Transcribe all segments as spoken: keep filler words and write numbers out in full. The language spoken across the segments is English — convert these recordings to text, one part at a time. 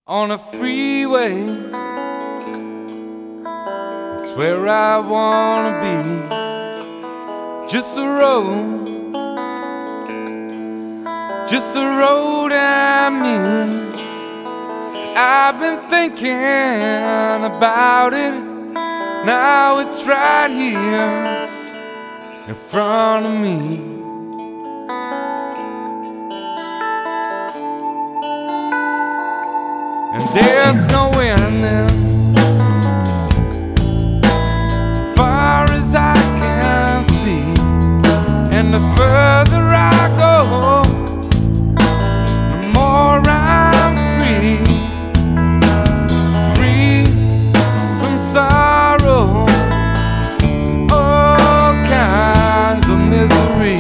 on a freeway. It's where I wanna be. Just a road, just a road I'm in. I've been thinking about it. Now it's right here in front of me. And there's no ending, far as I can see. And the further I go, the more I'm free. Free from sorrow, all kinds of misery.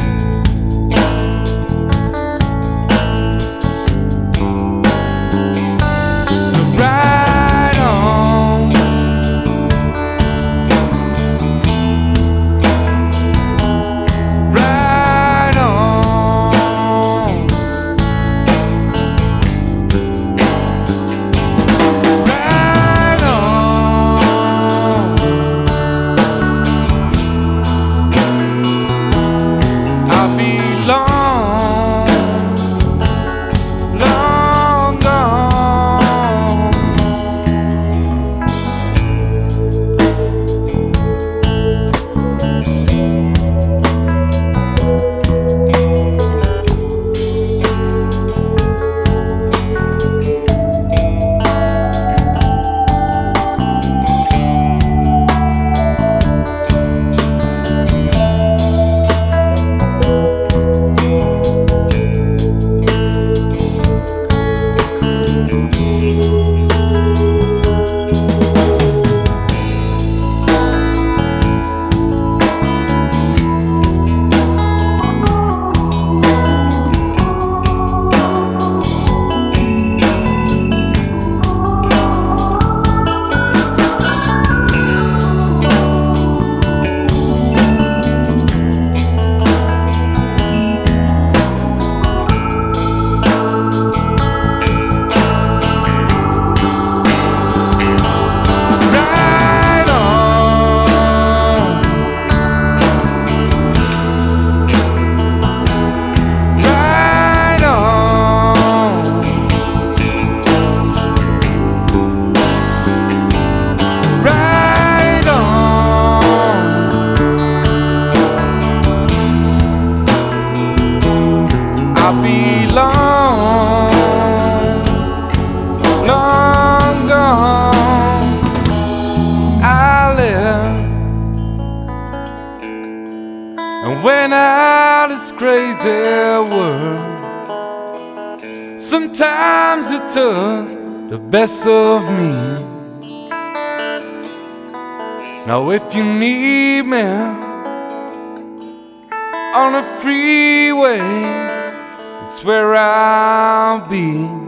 I belong, long gone. I live and went out this crazy world. Sometimes it took the best of me. Now if you need me on a freeway, it's where I'll be.